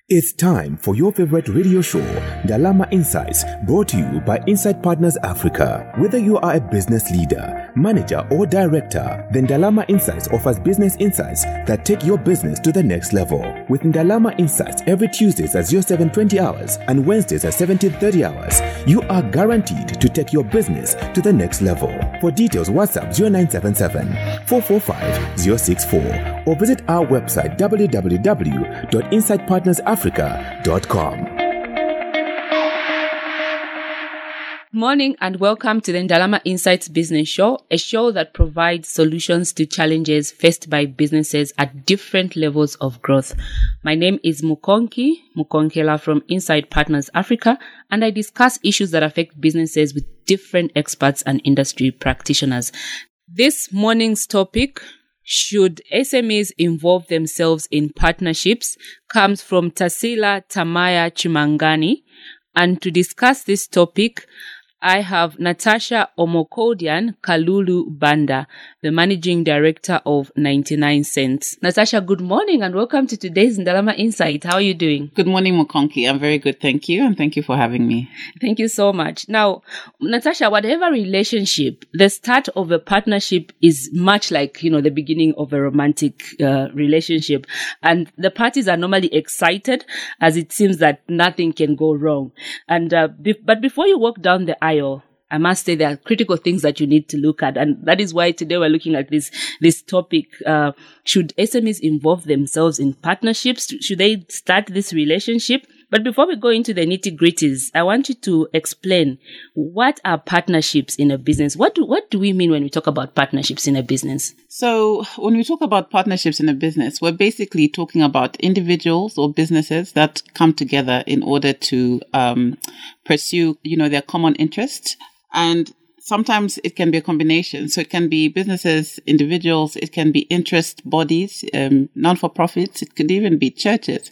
It's time for your favorite radio show, Ndalama Insights, brought to you by Insight Partners Africa. Whether you are a business leader, manager, or director, the Ndalama Insights offers business insights that take your business to the next level. With Ndalama Insights every Tuesdays at 0720 hours and Wednesdays at 1730 hours, you are guaranteed to take your business to the next level. For details, WhatsApp 0977 445 064 or visit our website www.insightpartnersafrica.com. Morning and welcome to the Ndalama Insights Business Show, a show that provides solutions to challenges faced by businesses at different levels of growth. My name is Mukonkela from Insight Partners Africa, and I discuss issues that affect businesses with different experts and industry practitioners. This morning's topic, should SMEs involve themselves in partnerships, comes from Tasila Tamaya Chimangani. And to discuss this topic, I have Natasha Omokodian Kalulu Banda, the Managing Director of 99 Cents. Natasha, good morning and welcome to today's Ndalama Insight. How are you doing? Good morning, Mukonki. I'm very good, thank you. And thank you for having me. Thank you so much. Now, Natasha, whatever relationship, the start of a partnership is much like, the beginning of a romantic relationship. And the parties are normally excited as it seems that nothing can go wrong. And but before you walk down the aisle, I must say there are critical things that you need to look at. And that is why today we're looking at this topic. Should SMEs involve themselves in partnerships? Should they start this relationship? But before we go into the nitty-gritties, I want you to explain, what are partnerships in a business? What do we mean when we talk about partnerships in a business? So when we talk about partnerships in a business, we're basically talking about individuals or businesses that come together in order to pursue, their common interests. And sometimes it can be a combination. So it can be businesses, individuals, it can be interest bodies, non-for-profits, it could even be churches,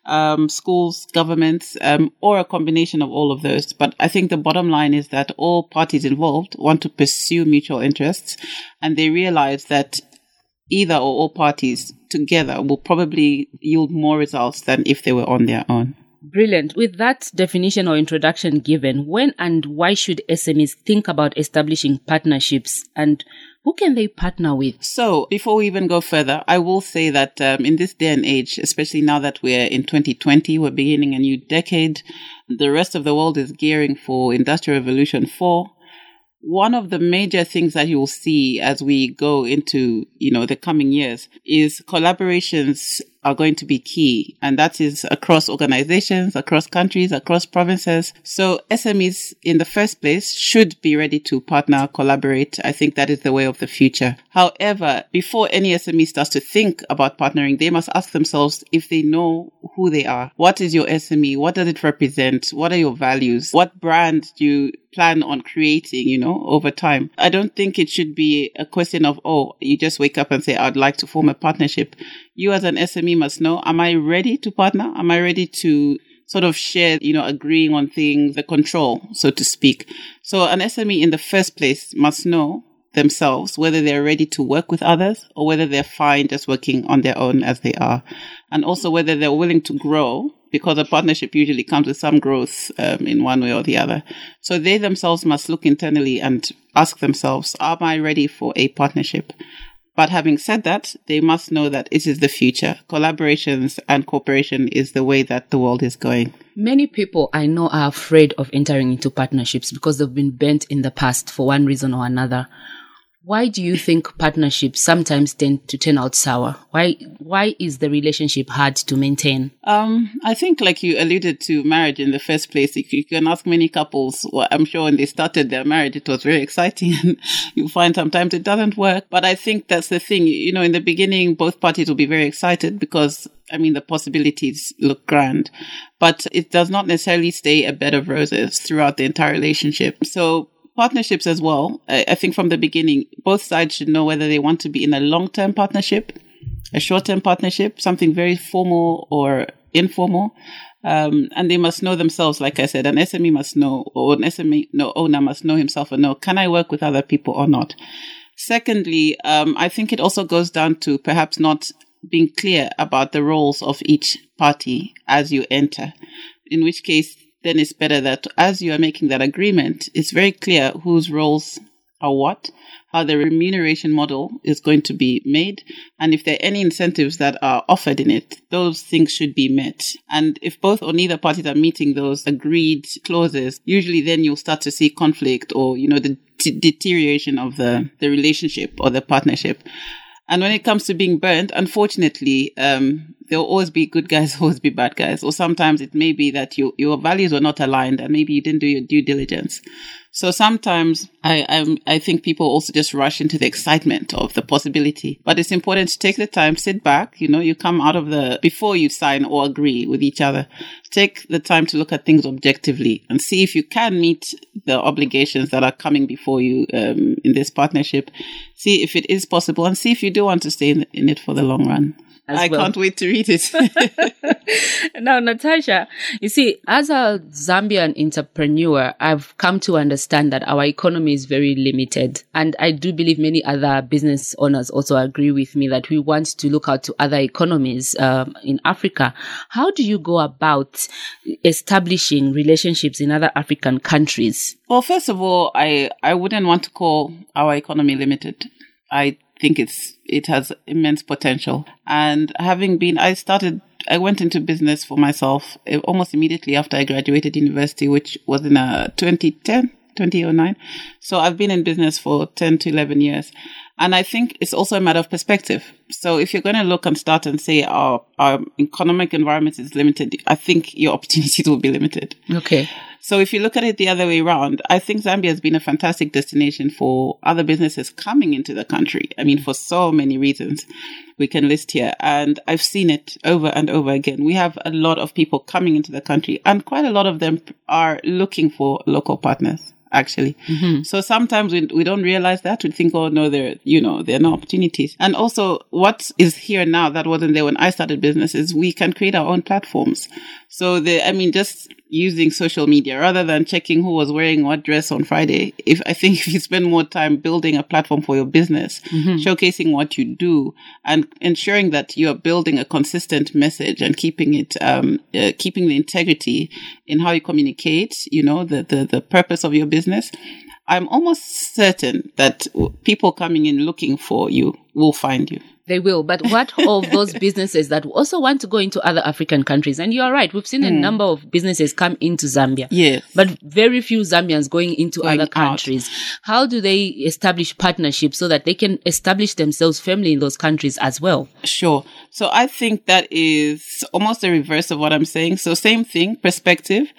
schools, governments, or a combination of all of those. But I think the bottom line is that all parties involved want to pursue mutual interests, and they realize that either or all parties together will probably yield more results than if they were on their own. Brilliant. With that definition or introduction given, when and why should SMEs think about establishing partnerships, and who can they partner with? So before we even go further, I will say that in this day and age, especially now that we're in 2020, we're beginning a new decade. The rest of the world is gearing for Industrial Revolution 4. One of the major things that you will see as we go into, the coming years is collaborations are going to be key. And that is across organizations, across countries, across provinces. So SMEs in the first place should be ready to partner, collaborate. I think that is the way of the future. However, before any SME starts to think about partnering, they must ask themselves if they know who they are. What is your SME? What does it represent? What are your values? What brand do you plan on creating, over time? I don't think it should be a question of, you just wake up and say, I'd like to form a partnership. You as an SME must know, am I ready to partner? Am I ready to sort of share, agreeing on things, the control, so to speak? So an SME in the first place must know themselves whether they're ready to work with others or whether they're fine just working on their own as they are. And also whether they're willing to grow, because a partnership usually comes with some growth in one way or the other. So they themselves must look internally and ask themselves, am I ready for a partnership? But having said that, they must know that it is the future. Collaborations and cooperation is the way that the world is going. Many people I know are afraid of entering into partnerships because they've been burnt in the past for one reason or another. Why do you think partnerships sometimes tend to turn out sour? Why is the relationship hard to maintain? I think, like you alluded to, marriage in the first place. If you can ask many couples, I'm sure when they started their marriage, it was very exciting. And you find sometimes it doesn't work. But I think that's the thing. In the beginning, both parties will be very excited because, the possibilities look grand. But it does not necessarily stay a bed of roses throughout the entire relationship. So partnerships as well, I think from the beginning, both sides should know whether they want to be in a long-term partnership, a short-term partnership, something very formal or informal. And they must know themselves, like I said, an SME must know, or an SME owner must know himself or know, can I work with other people or not? Secondly, I think it also goes down to perhaps not being clear about the roles of each party as you enter, in which case then it's better that as you are making that agreement, it's very clear whose roles are what, how the remuneration model is going to be made, and if there are any incentives that are offered in it, those things should be met. And if both or neither parties are meeting those agreed clauses, usually then you'll start to see conflict or, the deterioration of the relationship or the partnership. And when it comes to being burnt, unfortunately, there'll always be good guys, always be bad guys. Or sometimes it may be that your values were not aligned and maybe you didn't do your due diligence. So sometimes I think people also just rush into the excitement of the possibility. But it's important to take the time, sit back, you come out of before you sign or agree with each other, take the time to look at things objectively and see if you can meet the obligations that are coming before you in this partnership. See if it is possible and see if you do want to stay in it for the long run. I can't wait to read it. Now, Natasha, you see, as a Zambian entrepreneur, I've come to understand that our economy is very limited. And I do believe many other business owners also agree with me that we want to look out to other economies in Africa. How do you go about establishing relationships in other African countries? Well, first of all, I wouldn't want to call our economy limited. I think it has immense potential. And I went into business for myself almost immediately after I graduated university, which was in 2009. So I've been in business for 10 to 11 years. And I think it's also a matter of perspective. So if you're going to look and start and say our economic environment is limited, I think your opportunities will be limited. Okay. So if you look at it the other way around, I think Zambia has been a fantastic destination for other businesses coming into the country. I mean, for so many reasons we can list here. And I've seen it over and over again. We have a lot of people coming into the country and quite a lot of them are looking for local partners. Actually. Mm-hmm. So sometimes we don't realize that. We think, oh no, there are no opportunities. And also what is here now that wasn't there when I started business is we can create our own platforms. So just using social media rather than checking who was wearing what dress on Friday. If you spend more time building a platform for your business, mm-hmm. showcasing what you do and ensuring that you are building a consistent message and keeping the integrity in how you communicate, the purpose of your business, I'm almost certain that people coming in looking for you will find you. They will. But what of those businesses that also want to go into other African countries? And you are right. We've seen a number of businesses come into Zambia. Yes. But very few Zambians going into other countries. How do they establish partnerships so that they can establish themselves firmly in those countries as well? Sure. So I think that is almost the reverse of what I'm saying. So same thing, perspective.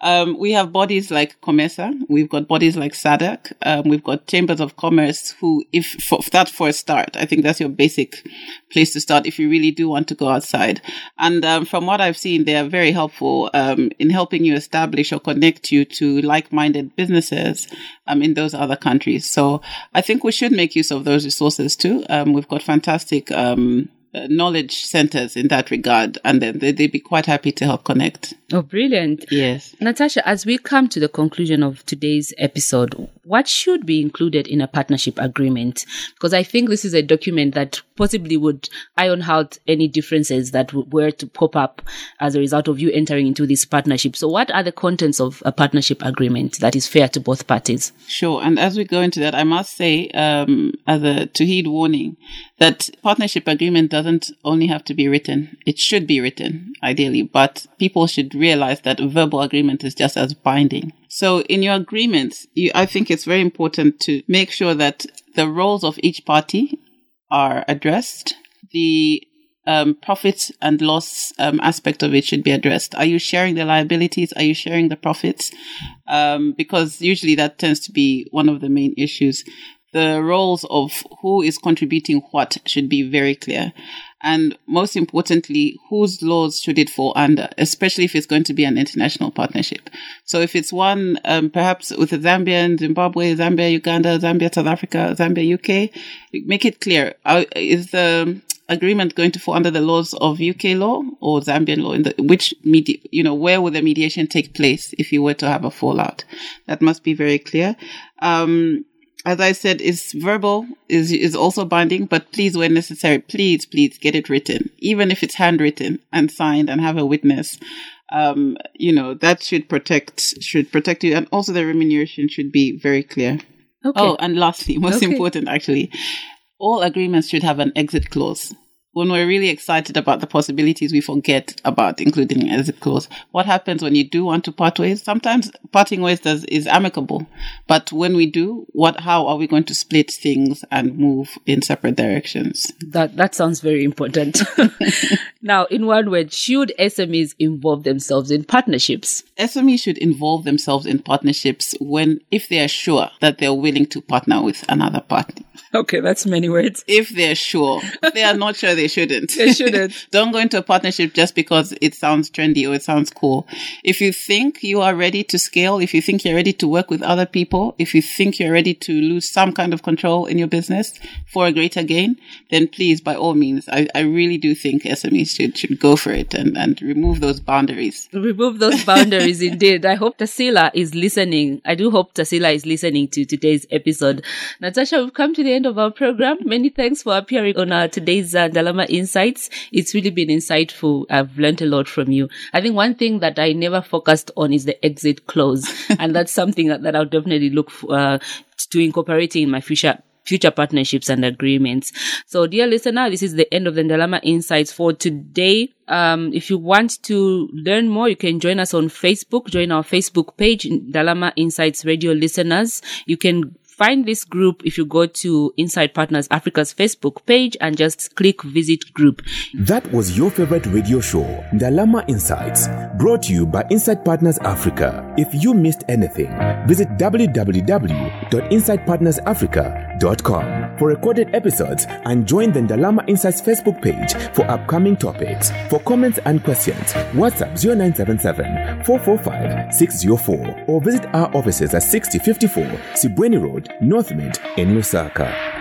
We have bodies like COMESA. We've got bodies like SADC. We've got chambers of commerce who, for a start, I think that's your basic place to start if you really do want to go outside. And from what I've seen, they are very helpful in helping you establish or connect you to like-minded businesses in those other countries. So I think we should make use of those resources too. We've got fantastic knowledge centers in that regard, and then they'd be quite happy to help connect. Oh, brilliant. Yes. Natasha, as we come to the conclusion of today's episode, what should be included in a partnership agreement? Because I think this is a document that possibly would iron out any differences that were to pop up as a result of you entering into this partnership. So what are the contents of a partnership agreement that is fair to both parties? Sure. And as we go into that, I must say, as a Tuhid warning, that partnership agreement doesn't only have to be written. It should be written, ideally, but people should realize that a verbal agreement is just as binding. So in your agreements, I think it's very important to make sure that the roles of each party are addressed. The profit and loss aspect of it should be addressed. Are you sharing the liabilities? Are you sharing the profits? Because usually that tends to be one of the main issues. The roles of who is contributing what should be very clear. And most importantly, whose laws should it fall under, especially if it's going to be an international partnership. So if it's one, perhaps with Zambia and Zimbabwe, Zambia, Uganda, Zambia, South Africa, Zambia, UK, make it clear. Is the agreement going to fall under the laws of UK law or Zambian law? Where will the mediation take place if you were to have a fallout? That must be very clear. as I said, is verbal, is also binding, but please, when necessary, please get it written, even if it's handwritten and signed and have a witness. That should protect you, and also the remuneration should be very clear. Okay. Oh, and lastly, most important actually, all agreements should have an exit clause. When we're really excited about the possibilities, we forget about including an exit clause. What happens when you do want to part ways? Sometimes parting ways is amicable. But when we do, how are we going to split things and move in separate directions? That sounds very important. Now, in one word, should SMEs involve themselves in partnerships? SMEs should involve themselves in partnerships if they are sure that they're willing to partner with another party. Okay, that's many words. If they're sure. If they are not sure, they shouldn't. They shouldn't. Don't go into a partnership just because it sounds trendy or it sounds cool. If you think you are ready to scale, if you think you're ready to work with other people, if you think you're ready to lose some kind of control in your business for a greater gain, then please, by all means, I really do think SMEs should go for it and remove those boundaries. Remove those boundaries, indeed. I hope Tarsila is listening. I do hope Tarsila is listening to today's episode. Natasha, we've come to the end of our program. Many thanks for appearing on today's Ndalama Insights. It's really been insightful. I've learned a lot from you. I think one thing that I never focused on is the exit clause. And that's something that I'll definitely look to incorporating in my future partnerships and agreements. So, dear listener, this is the end of the Ndalama Insights for today. If you want to learn more, you can join us on Facebook. Join our Facebook page, Ndalama Insights Radio Listeners. You can find this group if you go to Insight Partners Africa's Facebook page and just click visit group. That was your favorite radio show, Ndalama Insights, brought to you by Insight Partners Africa. If you missed anything, visit www.insightpartnersafrica.com for recorded episodes and join the Ndalama Insights Facebook page for upcoming topics. For comments and questions, WhatsApp 0977 445 604 or visit our offices at 6054 Sibweni Road, North Mid in Lusaka.